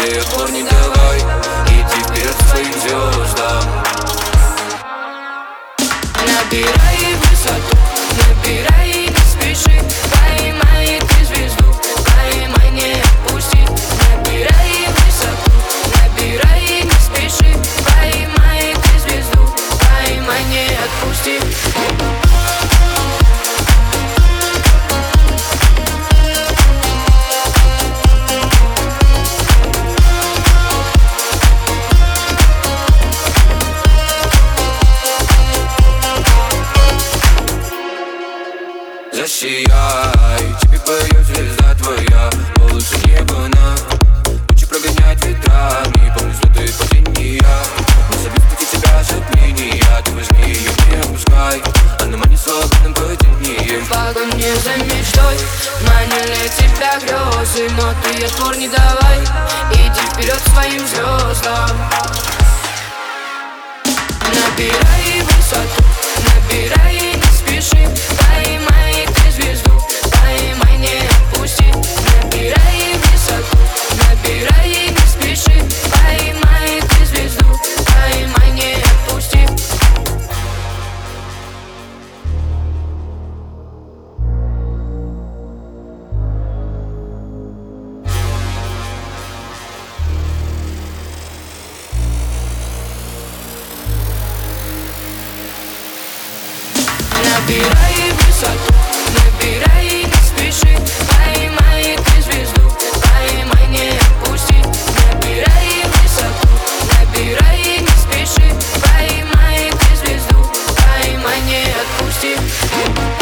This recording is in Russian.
Тебе отпор не давай, иди вперед к своим звездам. Набирай высоту, набирай, не спеши. Поймай ты звезду, поймай, не отпусти. Набирай высоту, набирай, не спеши. Поймай ты звезду, поймай, не отпусти. Засияй, тебе поет звезда твоя, волосы неба на тучи прогонять ветрами. Помню золотые падения, не забив пути тебя затмения. Ты возьми ее, не опускай, она манит свободным падением. В погоне за мечтой манили тебя грезы, но ты отпор не давай, иди вперед к своим звездам. Набирай высоту, набирай, не спеши. Поймай ты звезду, поймай, не отпусти. Набирай высоту, набирай, не спеши. Поймай ты звезду, поймай, не отпусти. Набирай высоту, набирай, не спеши. Поймай ты звезду, поймай, не отпусти. Набирай высоту, набирай, не спеши. Поймай ты звезду, поймай, не отпусти.